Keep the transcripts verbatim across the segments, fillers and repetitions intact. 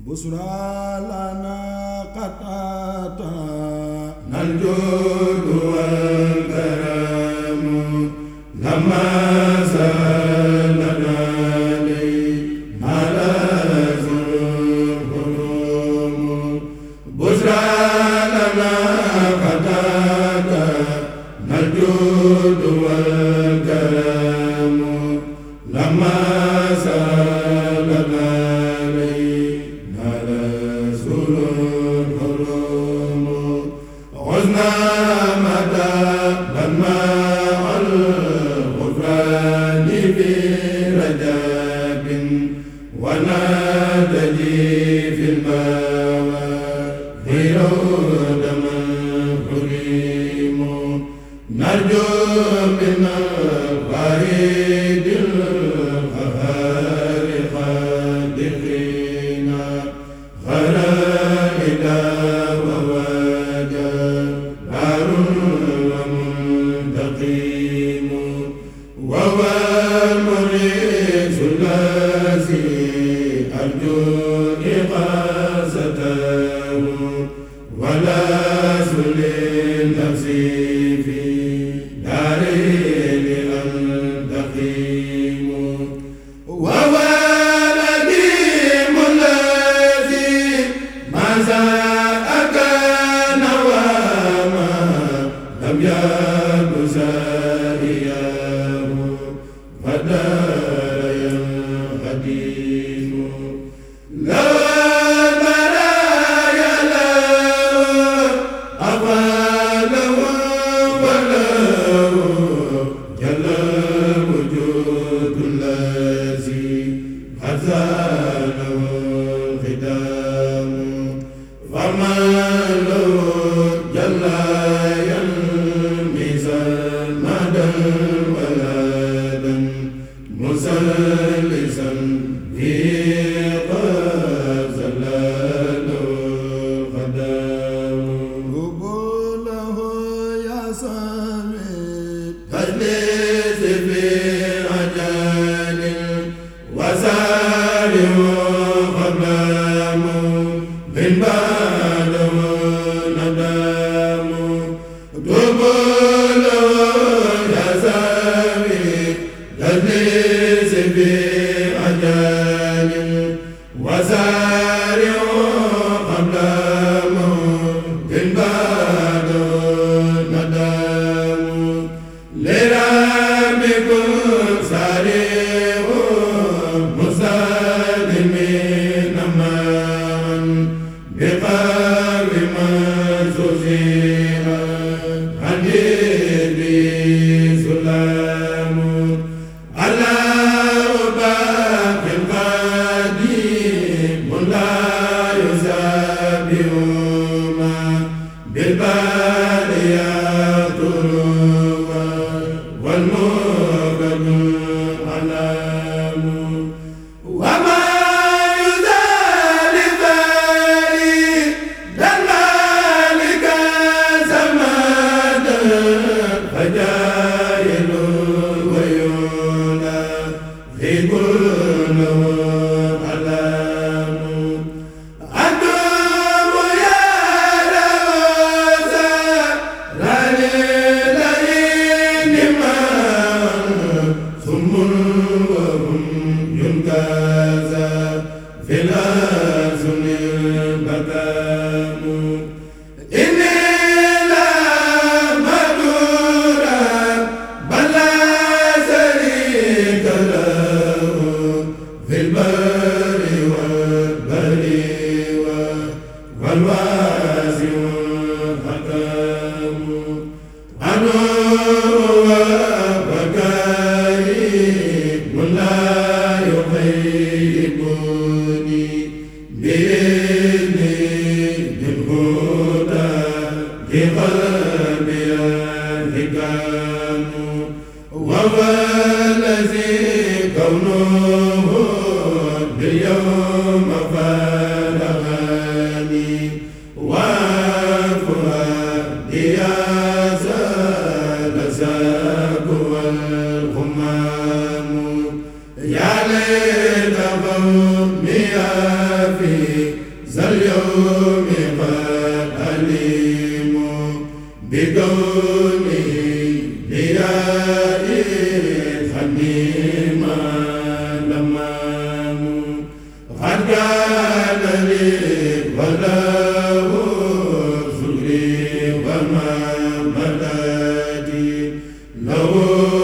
بسرى لنا قد أتانا الجود والكرم لما سالنا لي على الهروم بسرى لنا قد أتانا الجود والكرم لما سالنا يا ليت قومي في zal yawmi qad alimu bi kawni liya'i xanima lamamu qad kana li walahu zuri wa ma madadi law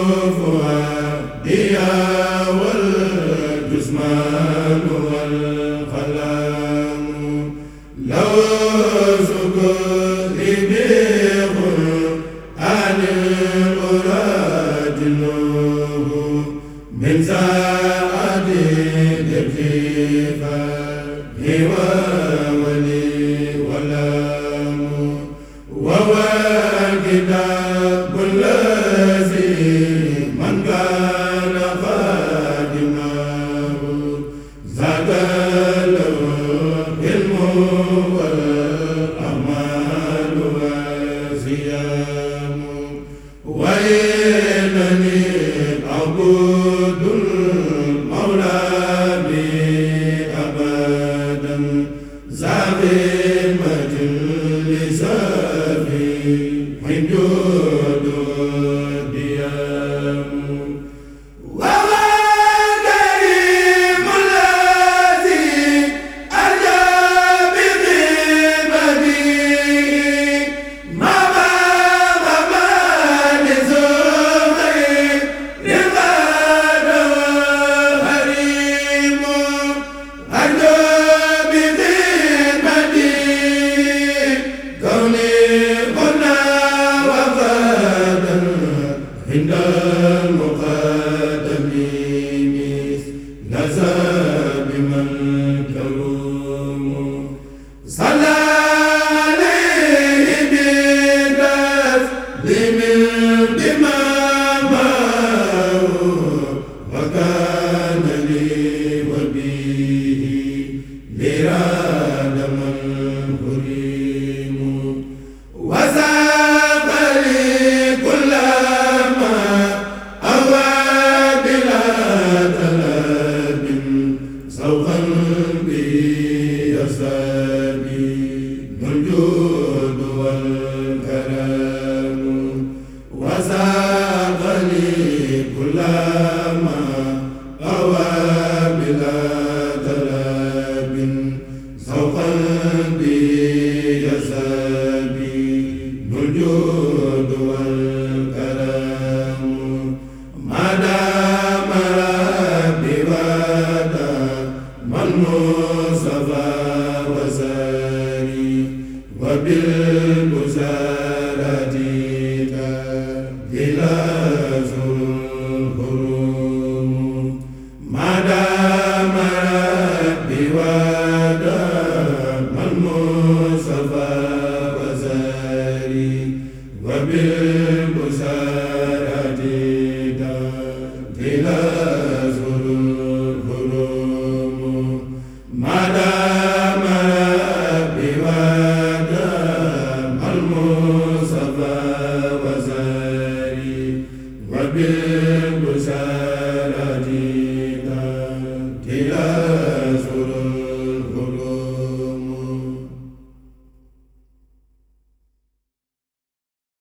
fuadiya wal jismanu wal qalamu law sukuri bi qur'anil uradinuhu min saadi dibtifa hiwa wali walamu wa wa kitabul lazi man kana khadimahu zakalu ilmu wal amalu wa siyamu wa inani abudul mawla bi abadan zabimatin li safi min judu diyamu wa wa karimul lazi arja bi khidmati ma ba ba ba li zuhri riqada harimu arja bi khidmati kawni qulna wa qadan inda al-muqaddami misla biman karumu salla alayhi bi-taslimin bima ma'ahu wa kana li wa bihi lirada man hurimu wa saqali kullama awa bila talabin sawqan bi yasabi nujud wal karamu wa saqali kullama awa bila talabin sawqan bi yasabi nujud wal karamu madama rabbi wada man musafa wa sari wa bil busarati ila zulhurum madama rabbi wada man musafa wa sari wa bil busarati ila